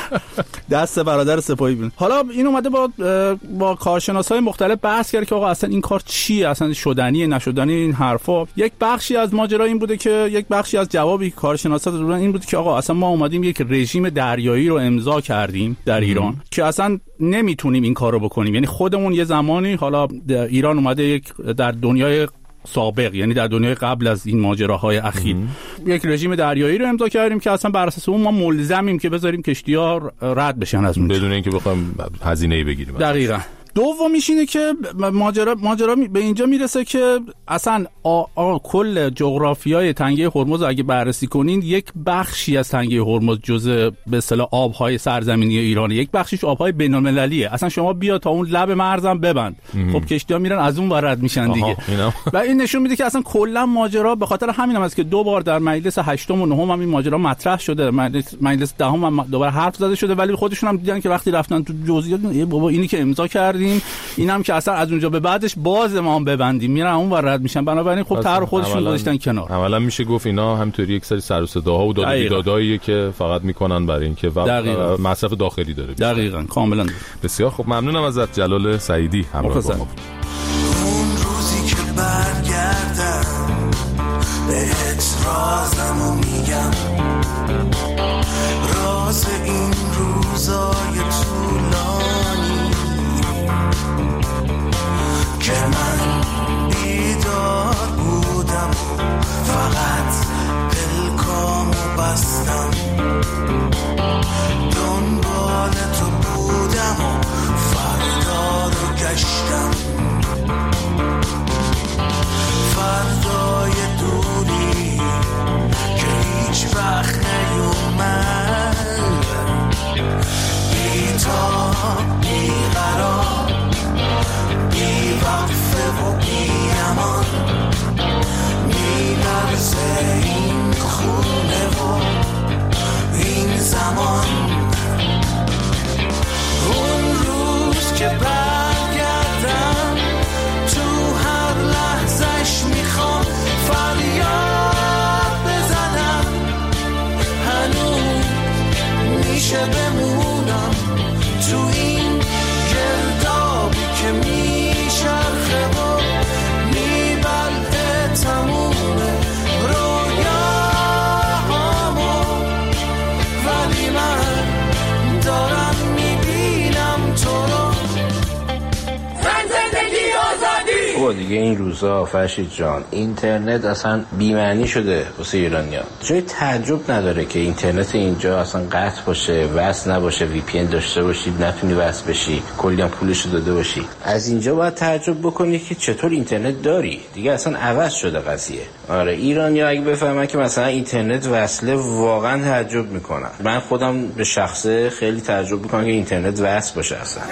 S17: دست برادر سپاهی بیرون. حالا این اومده با با کارشناسای مختلف بحث کرد که آقا اصلا این کار چیه، اصلا شدنیه نشدنی این حرفا. یک بخشی از ماجرا این بوده که یک بخشی از جوابی کارشناسا دادن این بود که آقا اصلا ما اومدیم یک رژیم دریایی رو امضا کردیم در ایران که اصلا نمیتونیم این کارو بکنیم. یعنی خودمون یه زمانی حالا ایران اومده یک در دنیای سابق یعنی در دنیای قبل از این ماجراهای اخیر یک رژیم دریایی رو امضا کردیم که اصلا بر اساس اون ما ملزمیم که بذاریم کشتی‌ها رد بشن از اون
S3: بدون اینکه بخوایم هزینه‌ای بگیریم.
S17: دقیقاً. دومیش اینه که ماجرا ماجرا به اینجا میرسه که اصلا آ آ کل جغرافیای تنگه هرمز اگه بررسی کنین یک بخشی از تنگه هرمز جزء به اصطلاح آبهای سرزمینی ایرانه، یک بخشش آبهای بین‌المللیه. اصلا شما بیا تا اون لب مرزم ببند ام. خب کشتی‌ها میرن از اون ور رد میشن دیگه. و این نشون میده که اصلا کلا ماجرا به خاطر همین هم است که دو بار در مجلس هشتم و نهم هم این ماجرا مطرح شده، مجلس مجلس دهم هم دوباره حرف زده شده، ولی خودشون هم دیدن که وقتی رفتن تو جزئیات بابا اینی که امضا کرد اینم که اصلا از اونجا به بعدش باز ما هم ببندیم میرن اون ور رد میشن. بنابراین خب طرح خودشون گذاشتن کنار.
S3: اولا میشه گفت اینا همینطوری یک سری سر و صداها و داد و بیداداییه که فقط میکنن برای اینکه مصرف داخلی داره.
S17: دقیقاً کاملا.
S3: بسیار خب ممنونم ازت جلال سعیدی همراه با ما.
S1: اون روزی که برگردم بهت رازمو میگم، راز این روزای طولانی که من بیدار بودم فقط دلکامو بستم، دنبال تو بودم و فردا رو گشتم، فردای دوری که هیچ وقت نیومد، بی تا بی قرار بی وقفه و بی امان، می لرزه این خونه و این زمان. اون روز که برگردم تو هر لحظش میخوام فریاد بزنم، هنوز میشه بمونم تو این گردابی که میچرخه و میبلعه تموم رویاهامو، ولی من دارم میبینم تو رو.
S2: زن زندگی آزادی.
S18: او دیگه این روزا فرشید جان اینترنت اصلا بی‌معنی شده واسه ایرانیان. جای تعجب نداره که اینترنت اینجا اصلا قطع باشه، وصل نباشه، وی پی ان داشته باشی نتونی وصل بشی، کلی هم پولشو داده باشی. از اینجا باید تعجب بکنی که چطور اینترنت داری. دیگه اصلا عوض شده قضیه. آره ایرانیا اگه بفهمن که مثلا اینترنت وصله واقعا تعجب میکنن. من خودم به شخصه خیلی تعجب میکنم که اینترنت وصل باشه اصلا.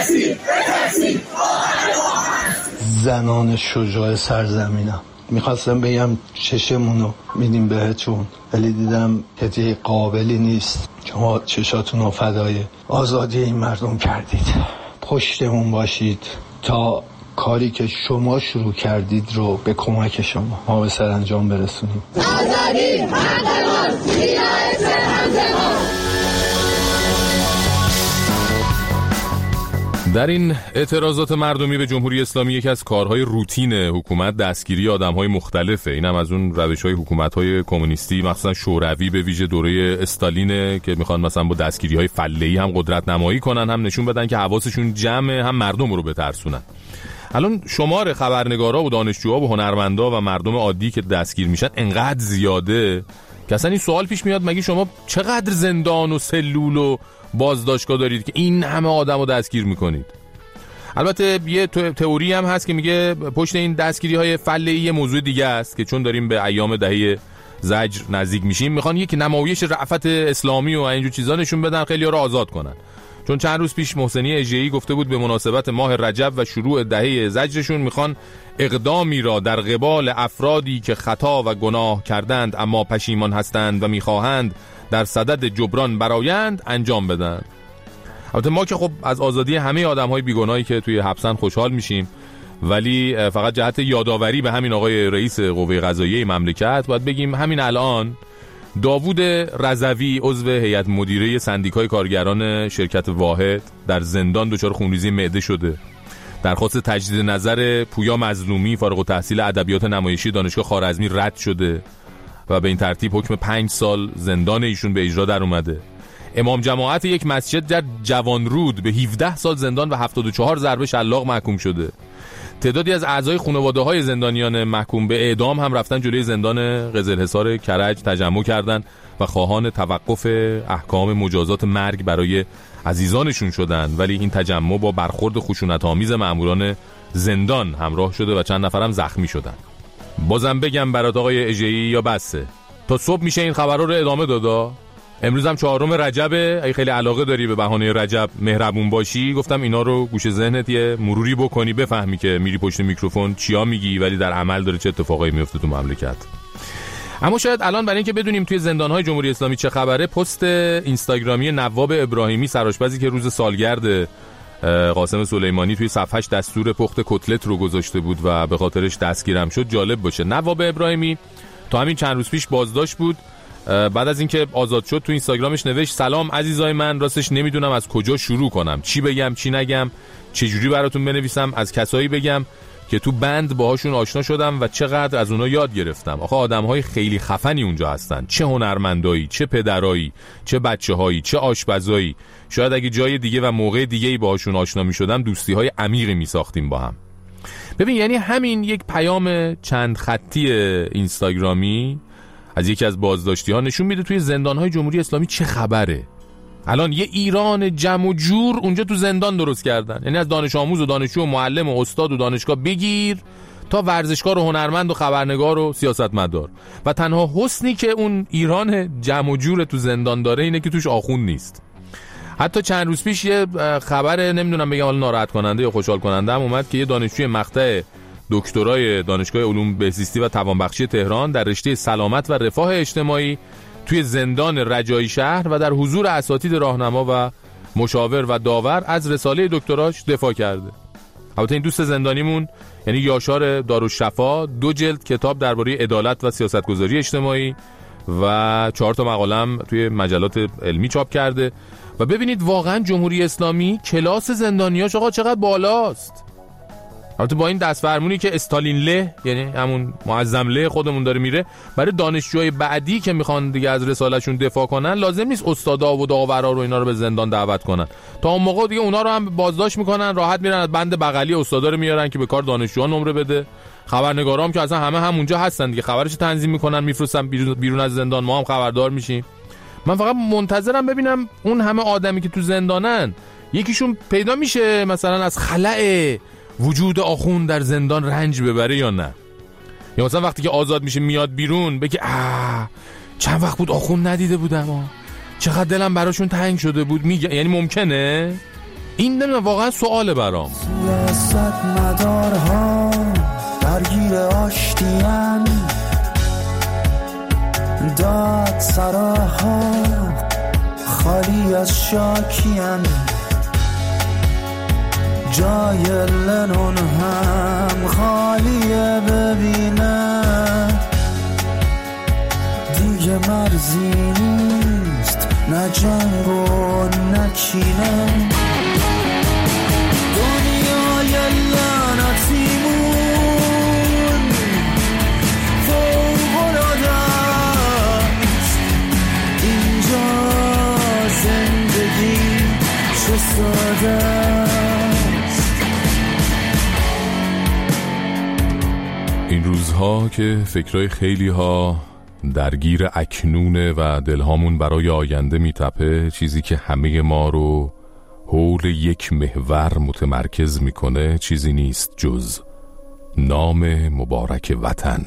S19: زنان شجاع سرزمینم میخواستم بگم چشمونو میدیم بهتون، ولی دیدم هدیه قابلی نیست. شما چشاتونو فدای آزادی این مردم کردید، پشتمون باشید تا کاری که شما شروع کردید رو به کمک شما ما به سرانجام برسونیم.
S2: آزادی حق ماست، هدایت همزمان.
S3: در این اعتراضات مردمی به جمهوری اسلامی یکی از کارهای روتین حکومت دستگیری آدم‌های مختلفه. اینم از اون روش‌های حکومت‌های کمونیستی مخصوصا شوروی به ویژه دوره استالینه که میخوان مثلا با دستگیری‌های فله‌ای هم قدرت نمایی کنن، هم نشون بدن که حواسشون جمعه، هم مردم رو بترسونن. الان شمار خبرنگارا و دانشجوها و هنرمندا و مردم عادی که دستگیر میشن انقدر زیاده که اصلا این سوال پیش میاد مگه شما چقدر زندان و سلول و بازداشتگاه دارید که این همه آدمو دستگیر میکنید؟ البته یه تئوری هم هست که میگه پشت این دستگیری های فله‌ای یه موضوع دیگه است که چون داریم به ایام دهه زجر نزدیک میشیم میخوان یک نمایش رأفت اسلامی و اینجور چیزا نشون بدن، خیلی‌ها رو آزاد کنن. چون چند روز پیش محسنی اژه‌ای گفته بود به مناسبت ماه رجب و شروع دهه زجرشون میخوان اقدامی را در قبال افرادی که خطا و گناه کردند اما پشیمان هستند و میخواهند در صدد جبران برآیند انجام بدن. البته ما که خب از آزادی همه آدم‌های بیگناهی که توی حبسن خوشحال میشیم، ولی فقط جهت یادآوری به همین آقای رئیس قوه قضاییه مملکت باید بگیم همین الان داوود رضوی عضو هیئت مدیره سندیکای کارگران شرکت واحد در زندان دچار خونریزی معده شده. درخواست تجدید نظر پویا مظلومی فارغ التحصیل ادبیات نمایشی دانشگاه خوارزمی رد شده و به این ترتیب حکم پنج سال زندان ایشون به اجرا در اومده. امام جماعت یک مسجد در جوانرود به هفده سال زندان و هفتاد و چهار ضربه شلاق محکوم شده. تعدادی از اعضای خانواده‌های زندانیان محکوم به اعدام هم رفتن جلوی زندان قزلحصار کرج تجمع کردند و خواهان توقف احکام مجازات مرگ برای عزیزانشون شدند، ولی این تجمع با برخورد خشونت‌آمیز ماموران زندان همراه شده و چند نفرم زخمی شدند. بازم بگم برات آقای اژه‌ای یا بسه؟ تا صبح میشه این خبرها رو ادامه دادا؟ امروز هم چهارم رجبه، اگه خیلی علاقه داری به بهانه رجب مهربون باشی گفتم اینا رو گوش ذهنت یه مروری بکنی، بفهمی که میری پشت میکروفون چیا میگی ولی در عمل داره چه اتفاقایی میفته تو مملکت. اما شاید الان برای اینکه بدونیم توی زندان‌های جمهوری اسلامی چه خبره، پست اینستاگرامی نواب ابراهیمی سرآشپزی که روز سالگرد قاسم سلیمانی توی صفحش دستور پخت کتلت رو گذاشته بود و به خاطرش دستگیرم شد جالب باشه. نواب ابراهیمی تا همین چند روز پیش بازداشت بود. بعد از اینکه آزاد شد تو اینستاگرامش نوشت سلام عزیزای من، راستش نمیدونم از کجا شروع کنم، چی بگم چی نگم، چجوری براتون بنویسم، از کسایی بگم که تو بند باهاشون آشنا شدم و چقدر از اونا یاد گرفتم. آخه آدم‌های خیلی خفنی اونجا هستن، چه هنرمندایی، چه پدرایی، چه بچه‌هایی، چه آشپزایی. شاید اگه جای دیگه و موقع دیگه‌ای باهاشون آشنا می‌شدم دوستی‌های عمیقی می‌ساختیم با هم. ببین یعنی همین یک پیام چند خطی اینستاگرامی از یکی از بازداشتی‌ها نشون میده توی زندان‌های جمهوری اسلامی چه خبره. الان یه ایران جمع و جور اونجا تو زندان درست کردن، یعنی از دانش آموز و دانشجو و معلم و استاد و دانشگاه بگیر تا ورزشکار و هنرمند و خبرنگار و سیاستمدار. و تنها حسنی که اون ایران جمع و جور تو زندان داره اینه که توش آخوند نیست. حتی چند روز پیش یه خبر نمیدونم بگم حالا ناراحت کننده یا خوشحال کننده هم اومد که یه دانشجوی مقطع دکترای دانشگاه علوم بهزیستی و توانبخشی تهران در رشته سلامت و رفاه اجتماعی توی زندان رجایی شهر و در حضور اساتید راهنما و مشاور و داور از رساله دکتراش دفاع کرده. البته این دوست زندانیمون یعنی یاشار دارالشفا دو جلد کتاب درباره عدالت و سیاستگذاری اجتماعی و چهار تا مقالم توی مجلات علمی چاپ کرده. و ببینید واقعا جمهوری اسلامی کلاس زندانیاش آقا چقدر بالاست. البته با این دستفرمونی که استالین له یعنی همون معظم له خودمون داره میره، برای دانشجوهای بعدی که میخوان دیگه از رسالهشون دفاع کنن لازم نیست استادا و داورا رو اینا رو به زندان دعوت کنن. تا اون موقع دیگه اونا رو هم بازداشت میکنن، راحت میرن از بند بغلی استادا رو میارن که به کار دانشجوها نمره بده. خبرنگارا هم که اصلا همه همونجا هستن دیگه، خبرش تنظیم میکنن میفرستن بیرون, بیرون از زندان، ما هم خبردار میشیم. من فقط منتظرم ببینم اون همه آدمی که تو زندانن یکیشون پیدا میشه مثلا از خلأ وجود آخوند در زندان رنج ببره یا نه. یا مثلا وقتی که آزاد میشه میاد بیرون بگه آه چند وقت بود آخوند ندیده بودم آه. چقدر دلم براشون تنگ شده بود. میگه یعنی ممکنه؟ این نمیدونم واقعا سواله برام.
S1: سیاست مدارها درگیر آشتیان، داد سراها خالی از شاکیان، جای لنون هم خالیه ببینه، دیگه مرزی نیست نه جنگ و نه کینه.
S15: چه ساده است.
S3: این روزها که فکرای خیلی ها درگیر اکنونه و دلهامون برای آینده میتپه، چیزی که همه ما رو حول یک محور متمرکز میکنه چیزی نیست جز نام مبارک وطن.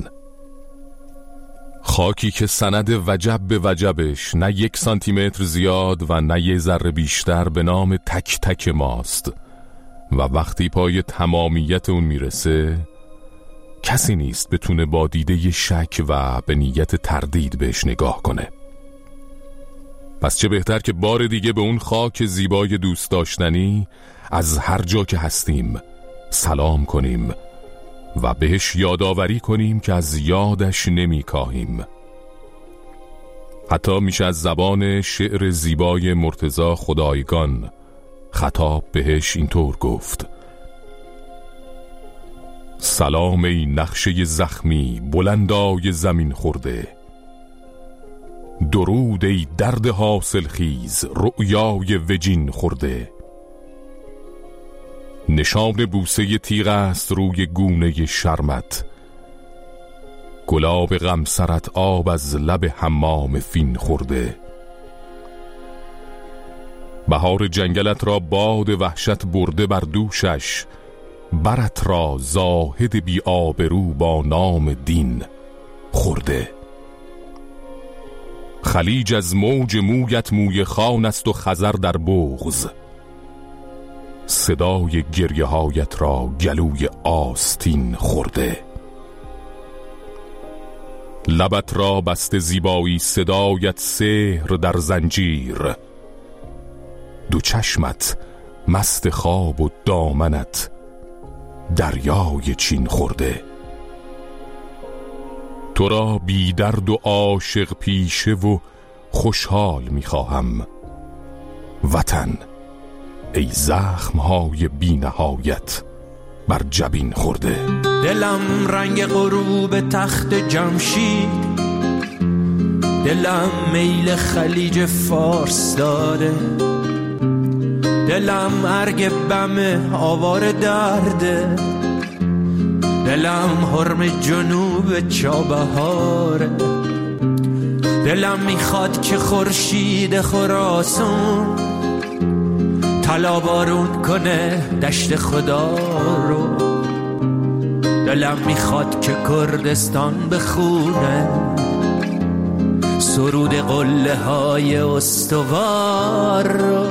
S3: خاکی که سند وجب به وجبش نه یک سانتی متر زیاد و نه یه ذره بیشتر به نام تک تک ماست و وقتی پای تمامیت اون میرسه کسی نیست بتونه با دیده شک و به نیت تردید بهش نگاه کنه. پس چه بهتر که بار دیگه به اون خاک زیبای دوست داشتنی از هر جا که هستیم سلام کنیم و بهش یادآوری کنیم که از یادش نمی کاهیم. حتی میشه از زبان شعر زیبای مرتضی خدایگان خطاب بهش اینطور گفت: سلام ای نقشه زخمی بلندای زمین خورده، درود ای درد حاصل خیز رؤیای وجین خورده. نشان بوسه تیغ است روی گونه شرمت، گلاب غم سرت آب از لب حمام فین خورده. بهار جنگلت را باد وحشت برده بر دوشش، برت را زاهد بی آبرو با نام دین خورده. خلیج از موج مویت موی خان است و خزر در بغض، صدای گریه هایت را گلوی آستین خورده. لبت را بسته زیبایی صدایت سحر در زنجیر، دو چشمت مست خواب و دامنت دریای چین خورده. تو را بی درد و عاشق پیشه و خوشحال می‌خواهم وطن، ای زخم‌های بی نهایت بر جبین خورده.
S15: دلم رنگ غروب تخت جمشید، دلم میل خلیج فارس داره، دلم ارگ بم آوار درده، دلم حرم جنوب چابهاره، دلم میخواد که خورشید خراسان طلا بارون کنه دشت خدا رو، دلم میخواد که کردستان بخونه سرود قله های استوار رو.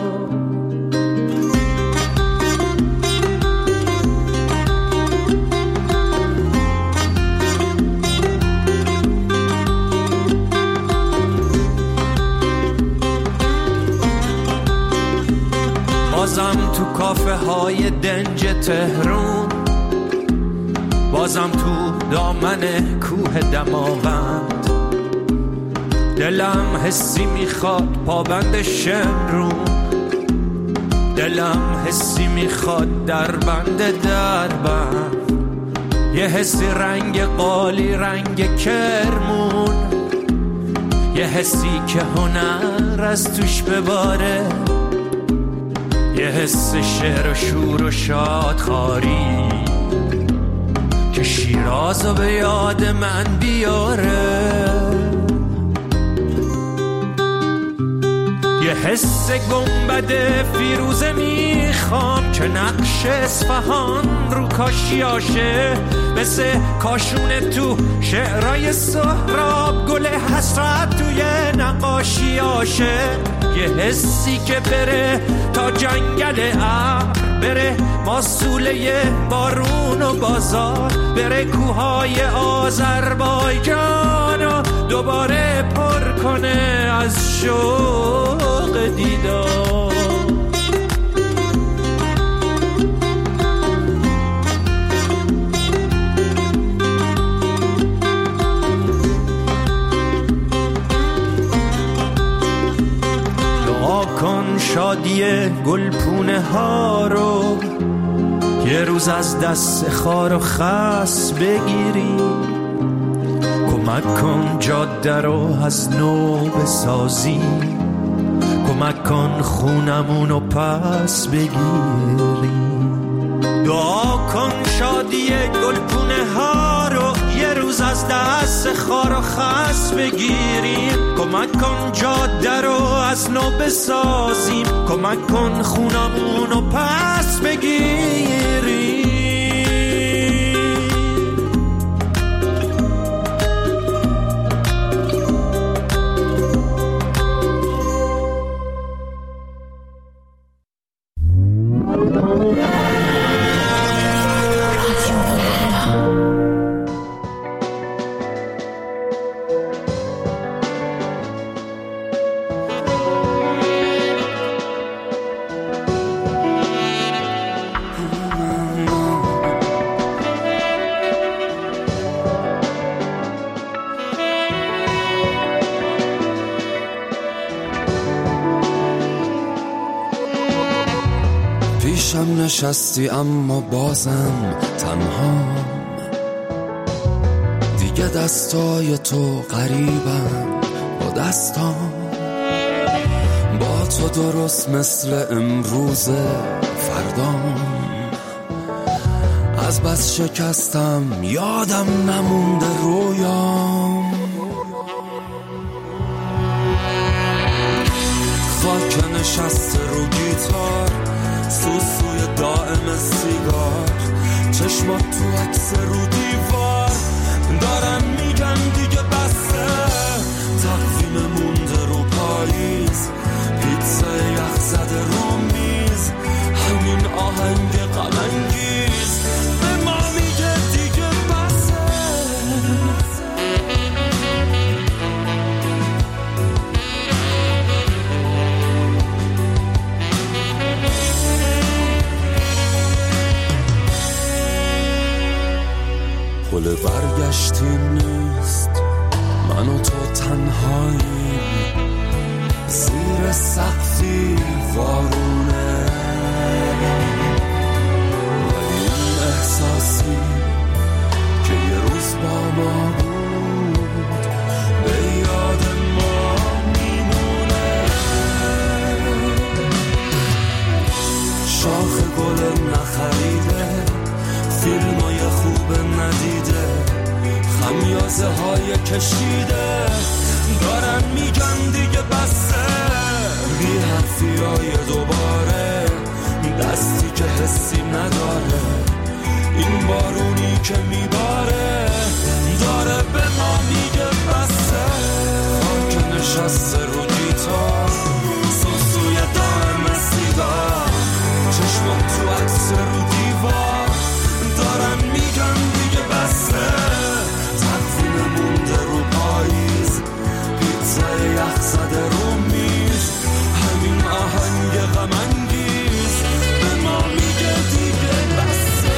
S15: بازم تو کافه های دنج تهرون، بازم تو دامن کوه دماوند، دلم حسی میخواد پابند شمرون، دلم حسی میخواد در بند دربند، یه حسی رنگ قالی رنگ کرمون، یه حسی که هنر از توش بباره، یه حس شعر و شور و شادخواری که شیرازو به یاد من بیاره، یه حس گنبد فیروزه میخوام که نقش اصفهان رو کاشیاشه، مثل کاشونه تو شعرهای سهراب گل حسرت توی نقاشیاشه، یه حسی که بره تا جنگل ابر، بره ماسوله بارون و بازار، بره کوههای آذربایجان و دوباره پر کنه از شوق دیدار. کن شادی گلپونه ها رو یه روز از دست خار و خس بگیری، کمک کن جاده رو از نو بسازی،
S1: کمک کن خونمونو پس بگیریم. دعا کن شادی گلپونه ها رو یه روز از دست خار و خس بگیریم. کمک کن جاده رو از نو بسازیم. کمک کن خونمونو پس بگیریم.
S20: پیشم نشستی اما بازم تنها، دیگه دستای تو قریبم با دستام. با تو درست مثل امروز فردام، از بس شکستم یادم نمونده رویام. خاک نشسته رو گیتار، سوسوی دائم سیگار، چشمات تو عکس رو دیوار دارن میگن دیگه بسه. تقویم مونده رو پاییز، پیتزا یخ زده رو میز، همین آهنگ غم انگیز به ما میگه دیگه بسه. پل برگشتی نیست، من و تو تنهایی زیر سقفی وارونه. ولی اون احساسی که یه روز با ما بود به یاد ما میمونه. شاخ گل نخریده، فیلمای خوب ندیده، خمیازه های کشیده دارن میگن دیگه بسه. بی حرفی های دوباره، دستی که حسی نداره، این بارونی که میباره داره به ما میگه بسه. خاک نشسته رو گیتار، سوسوی دائم سیگار، چشمات تو عکس رو دیوار دارن میگن دیگه بسه. تقویم مونده رو پاییز، پیتزا یخ زده رو میز، همین آهنگ غم انگیز به ما میگه دیگه بسه.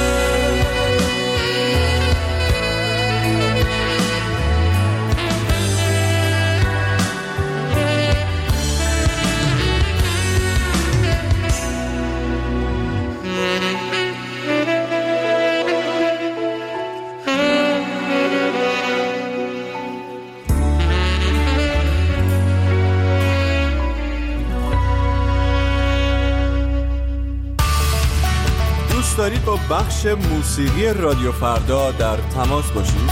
S21: دارید با بخش موسیقی رادیو فردا در تماس باشید؟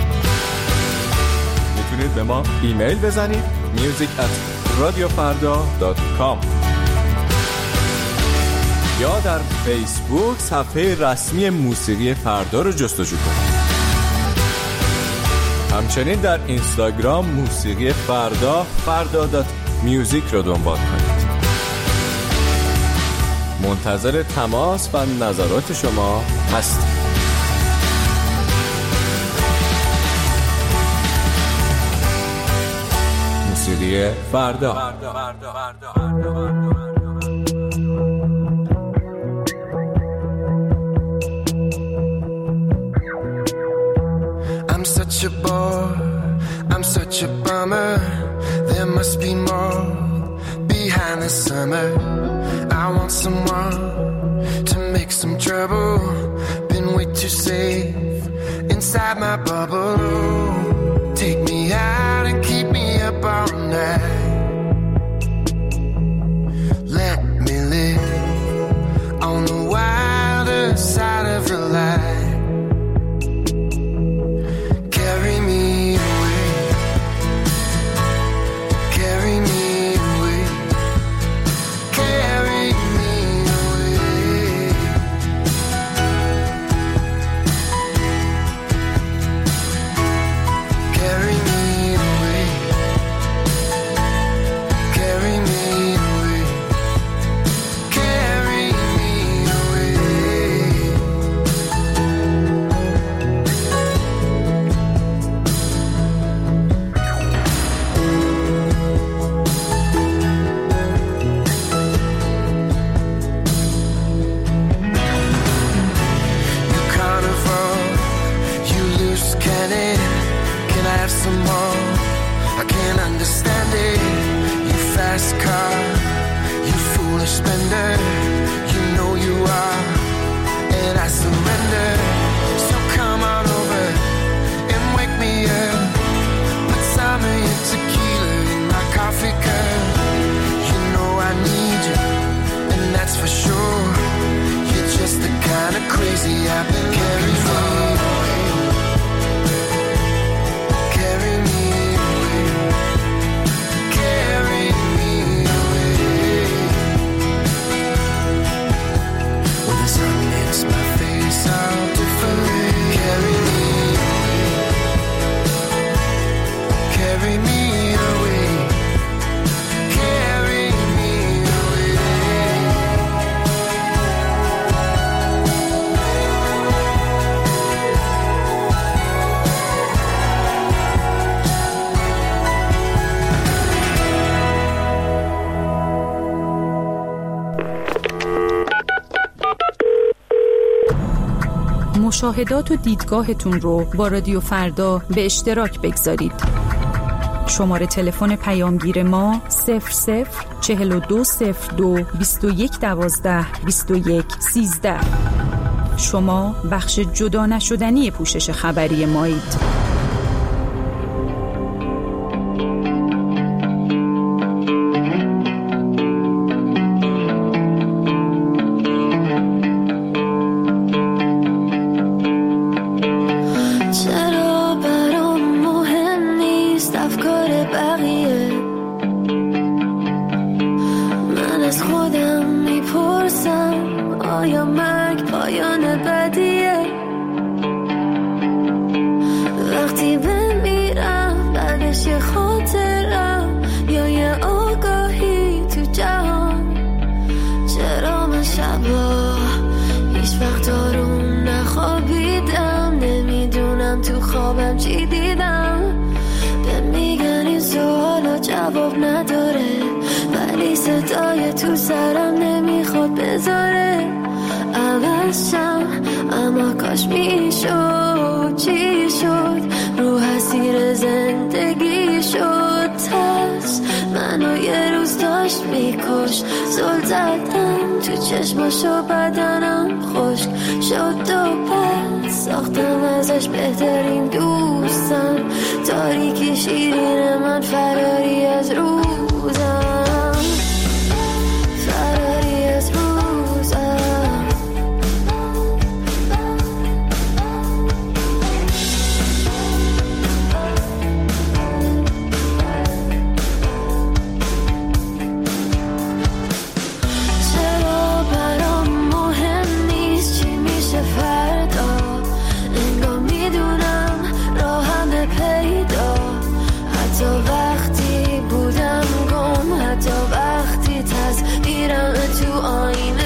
S21: میتونید به ما ایمیل بزنید music at radiofarda dot com یا در فیسبوک صفحه رسمی موسیقی فردا رو جستجو کنید. همچنین در اینستاگرام موسیقی فردا فردا دات میوزیک رو دنبال کنید. منتظر تماس و نظرات شما هستیم. موسیقی فردا.
S22: I'm such a bore, I'm such a bummer. There must be more behind the summer. I want someone to make some trouble. Been way too safe inside my bubble. Take me out and keep me up all night. spender. You know you are, and I surrender. So come on over and wake me up. Put some of your tequila in my coffee cup. You know I need you, and that's for sure. You're just the kind of crazy I've been carrying for. Carry me away, carry me away. When the sun hits my face, I'll different. Carry me away, carry me away, carry me away.
S4: مشاهدات و دیدگاهتون رو با رادیو فردا به اشتراک بگذارید. شماره تلفن پیامگیر ما صفر صفر چهل و دو صفر دو بیست و یک دوازده بیست و یک سیزده. شما بخش جدا نشدنی پوشش خبری مایید.
S5: چشماشو بدنم خشک شد و پس ساختم ازش بهترین دوستم. تاریکی شیرین من فراری از روزم، فراری از روزم. وقتی بودم گم، حتی وقتی تصویرم تو آینه